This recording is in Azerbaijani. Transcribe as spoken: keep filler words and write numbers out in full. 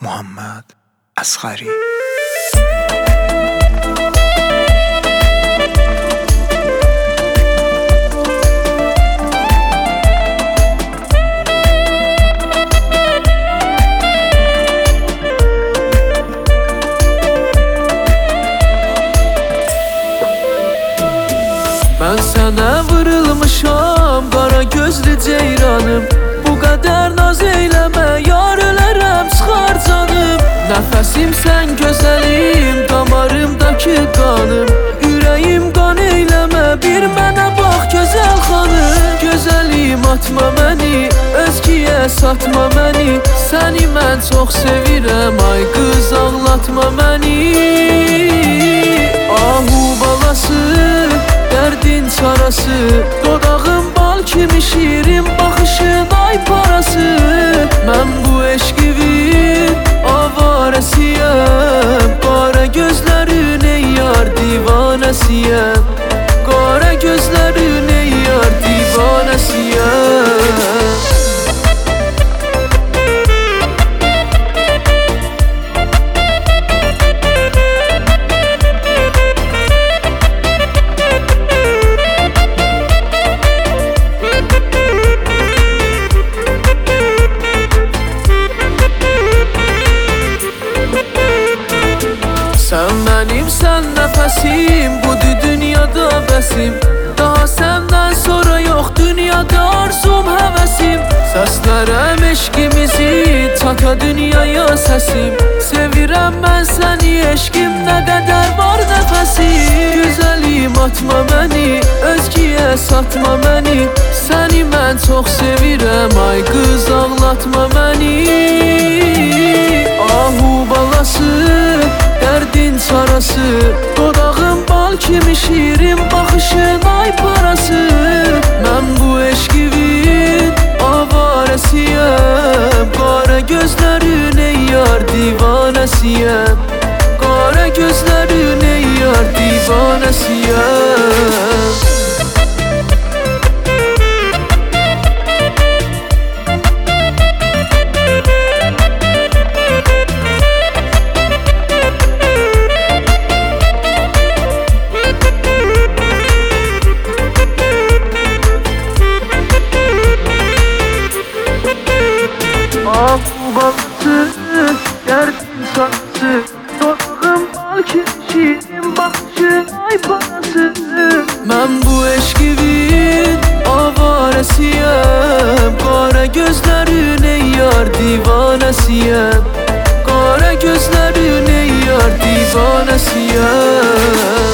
محمد اصغری. Ben sana vurulmuşam, qara gözlü ceyranım. Bu qədər naz eyləmə, yar ölərəm, çıxar canım. Nəfəsim sən gözəlim, damarımdakı qanım. Ürəyim qan eyləmə, bir mənə bax gözəl xanım. Gözəlim atma məni, özkiyə satma məni. Səni mən çox sevirəm, ay qız ağlatma məni. Ahu balası, dərdin çarası, dodağım bal kimi şirin, baxışın ay parası. Mən bu eşqivin avarəsiyəm, qara gözlərin ey yar divanəsiyəm. Qara gözlərin ey yar divanəsiyəm. Sən mənimsən nəfəsim, budur dünyada bəsim. Daha səndən sonra yox dünyada arzum, həvəsim. Səslərəm eşqimizi, çata dünyaya səsim. Sevirəm mən səni, eşqim nə qədər var nəfəsim. Gözəlim atma məni, özkiyə satma məni. Səni mən çox sevirəm, ay qız ağlatma məni. Ahu balası, dərdin çarası, dodağım bal kimi şirin, baxışın ay parası. Mən bu eşqivin avarəsiyəm, qara gözlərin ey yar divanəsiyəm. Qara gözlərin ey yar divanəsiyəm. Ahu balası, dərdin çarası, dodağım bal kimi şirin, baxışın ay parası. Mən bu eşqivin avarəsiyəm, qara gözlərin ey yar divanəsiyəm. Qara gözlərin ey yar divanəsiyəm.